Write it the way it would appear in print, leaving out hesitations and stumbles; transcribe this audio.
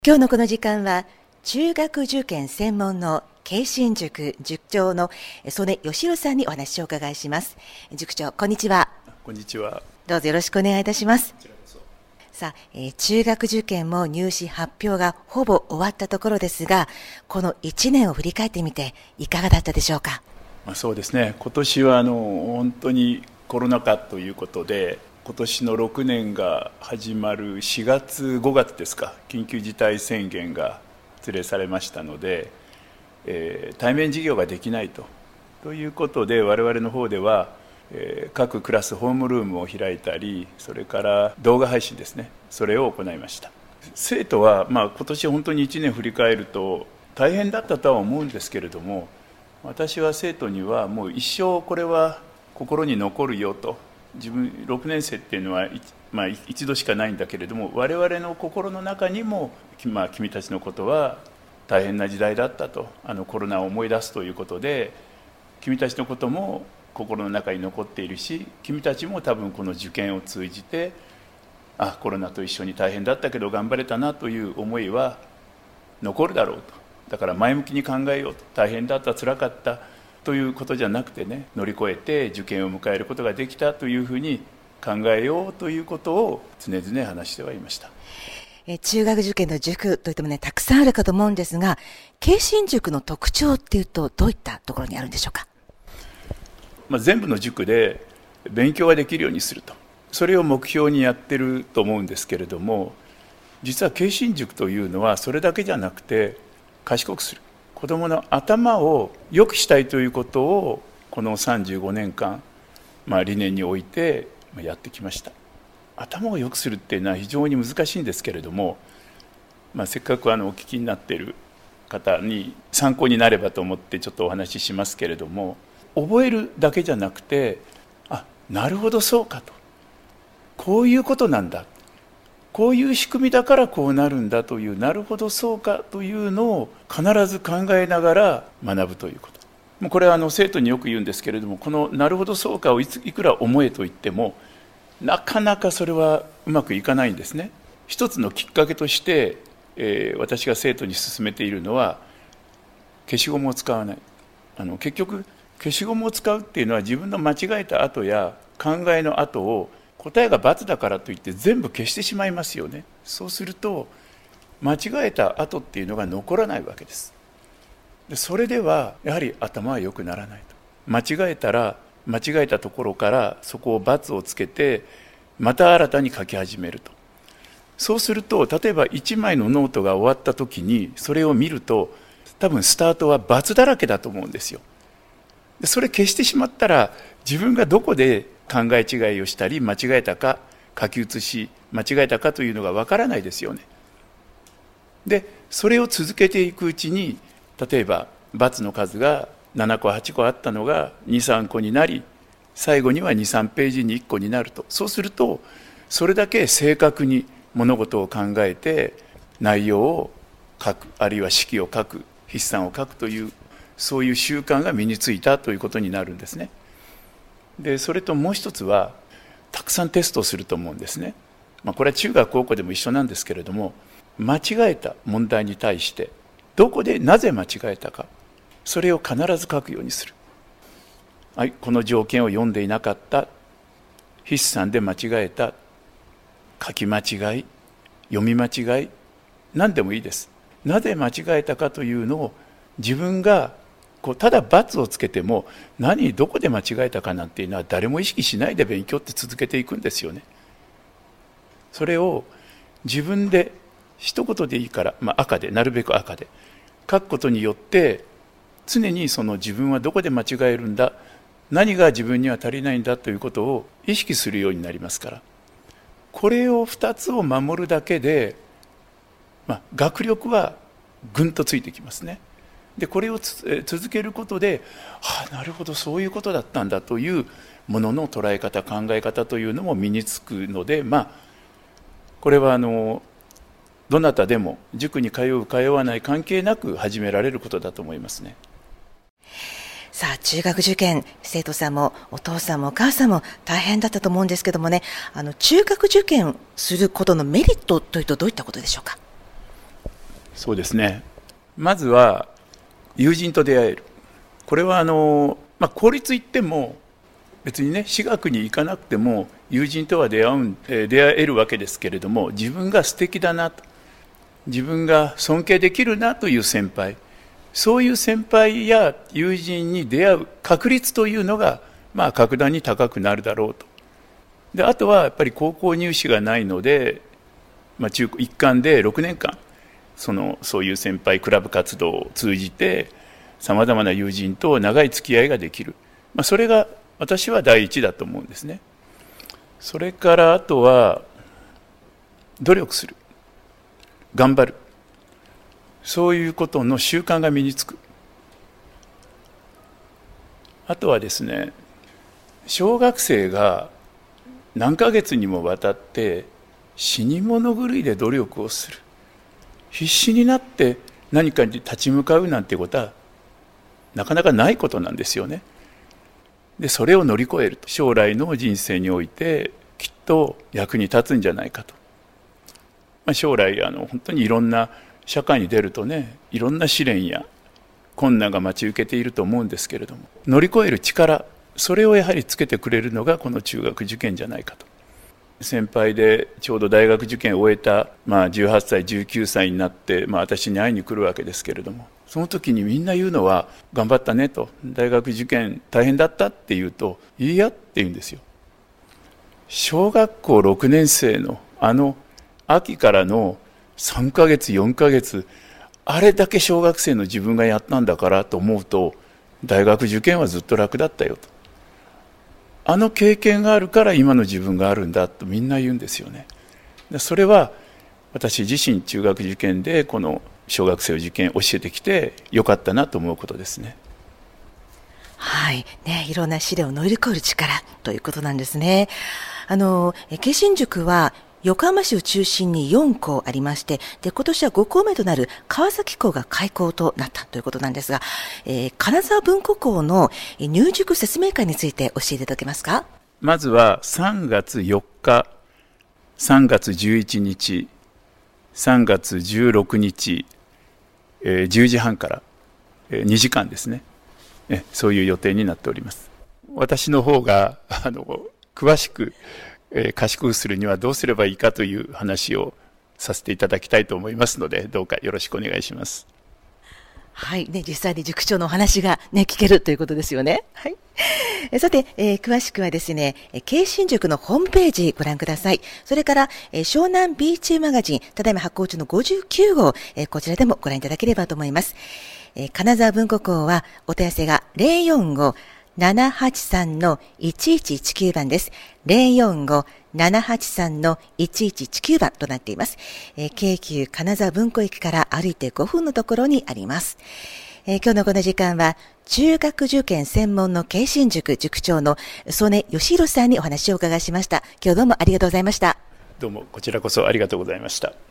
今日のこの時間は中学受験専門の慶心塾塾長の曽根義弘さんにお話をお伺いします。塾長、こんにちは。 こんにちは。 どうぞよろしくお願いいたします。 こちらこそ。 さあ、中学受験も入試発表がほぼ終わったところですが、この1年を振り返ってみていかがだったでしょうか。 そうですね、今年は本当にコロナ禍ということで、今年の6年が始まる4月5月ですか、緊急事態宣言が発令されましたので、対面授業ができないということで、我々の方では、各クラスホームルームを開いたり、それから動画配信ですね、それを行いました。生徒は、今年本当に1年振り返ると大変だったとは思うんですけれども、私は生徒にはもう一生これは心に残るよと、自分6年生っていうのは、一度しかないんだけれども、我々の心の中にも、君たちのことは大変な時代だったと、コロナを思い出すということで、君たちのことも心の中に残っているし、君たちも多分この受験を通じて、コロナと一緒に大変だったけど頑張れたなという思いは残るだろうと。だから前向きに考えようと。大変だった、辛かったということじゃなくてね、乗り越えて受験を迎えることができたというふうに考えようということを常々話してはいました。 中学受験の塾といってもね、たくさんあるかと思うんですが、慶心塾の特徴っていうとどういったところにあるんでしょうか。 全部の塾で勉強ができるようにすると、それを目標にやってると思うんですけれども、実は慶心塾というのはそれだけじゃなくて、賢くする、子どもの頭を良くしたいということをこの35年間、理念においてやってきました。頭を良くするっていうのは非常に難しいんですけれども、せっかくお聞きになっている方に参考になればと思ってちょっとお話ししますけれども、覚えるだけじゃなくて、なるほどそうかと、こういうことなんだ、こういう仕組みだからこうなるんだという、なるほどそうかというのを必ず考えながら学ぶということ。これは生徒によく言うんですけれども、このなるほどそうかをいくら思えと言っても、なかなかそれはうまくいかないんですね。一つのきっかけとして、私が生徒に勧めているのは、消しゴムを使わない。結局消しゴムを使うっていうのは、自分の間違えた後や考えの後を答えが×だからといって全部消してしまいますよね。そうすると間違えた後っていうのが残らないわけです。でそれではやはり頭は良くならないと。間違えたら間違えたところからそこを×をつけて、また新たに書き始めると。そうすると、例えば1枚のノートが終わった時にそれを見ると、多分スタートは×だらけだと思うんですよ。でそれ消してしまったら、自分がどこで考え違いをしたり間違えたか、書き写し間違えたかというのがわからないですよね。でそれを続けていくうちに、例えば×の数が7個8個あったのが 2,3 個になり、最後には 2,3 ページに1個になると。そうするとそれだけ正確に物事を考えて内容を書く、あるいは式を書く、筆算を書くという、そういう習慣が身についたということになるんですね。でそれともう一つは、たくさんテストをすると思うんですね。これは中学高校でも一緒なんですけれども、間違えた問題に対してどこでなぜ間違えたか、それを必ず書くようにする。この条件を読んでいなかった、筆算で間違えた、書き間違い、読み間違い、何でもいいです。なぜ間違えたかというのを自分がただ×をつけても、どこで間違えたかなんていうのは誰も意識しないで勉強って続けていくんですよね。それを自分で一言でいいから、赤で、なるべく赤で書くことによって、常にその自分はどこで間違えるんだ、何が自分には足りないんだということを意識するようになりますから、これを2つを守るだけで、学力はぐんとついてきますね。でこれを続けることで、なるほどそういうことだったんだというものの捉え方、考え方というのも身につくので、これはどなたでも塾に通う通わない関係なく始められることだと思いますね。 さあ、中学受験、生徒さんもお父さんもお母さんも大変だったと思うんですけどもね、中学受験することのメリットというとどういったことでしょうか。 そうですね。まずは友人と出会える。これは公立行っても別にね、私学に行かなくても友人とは出会えるわけですけれども、自分が素敵だなと、自分が尊敬できるなという先輩、そういう先輩や友人に出会う確率というのが、格段に高くなるだろうと。で、あとはやっぱり高校入試がないので、中高一貫で6年間そういう先輩クラブ活動を通じてさまざまな友人と長い付き合いができる、それが私は第一だと思うんですね。それからあとは努力する、頑張る、そういうことの習慣が身につく。あとはですね、小学生が何ヶ月にもわたって死に物狂いで努力をする、必死になって何かに立ち向かうなんてことはなかなかないことなんですよね。で、それを乗り越えると将来の人生においてきっと役に立つんじゃないかと。将来本当にいろんな社会に出るとね、いろんな試練や困難が待ち受けていると思うんですけれども、乗り越える力、それをやはりつけてくれるのがこの中学受験じゃないかと。先輩でちょうど大学受験を終えた、18歳19歳になって、私に会いに来るわけですけれども、その時にみんな言うのは、頑張ったねと、大学受験大変だったって言うと、いいやって言うんですよ。小学校6年生の秋からの3ヶ月4ヶ月、あれだけ小学生の自分がやったんだからと思うと、大学受験はずっと楽だったよと。経験があるから今の自分があるんだとみんな言うんですよね。それは私自身中学受験でこの小学生受験教えてきてよかったなと思うことですね。 はいね、いろんな試練を乗り越える力ということなんですね。慶心塾は横浜市を中心に4校ありまして、で、今年は5校目となる川崎校が開校となったということなんですが、金沢文庫校の入塾説明会について教えていただけますか？ まずは3月4日、3月11日、3月16日、10時半から2時間ですね。そういう予定になっております。私の方が詳しく賢くするにはどうすればいいかという話をさせていただきたいと思いますので、どうかよろしくお願いします。 はいね、実際に塾長のお話がね、聞けるということですよね。はい。さて、詳しくはですね、慶心塾のホームページご覧ください。それから、湘南ビーチマガジン、ただいま発行中の59号、こちらでもご覧いただければと思います。金沢文庫校はお問い合わせが045-783-1119 番です。045-783-1119 番となっています。京急金沢文庫駅から歩いて5分のところにあります。今日のこの時間は中学受験専門の慶心塾塾長の曽根義弘さんにお話をお伺いしました。今日どうもありがとうございました。 どうもこちらこそありがとうございました。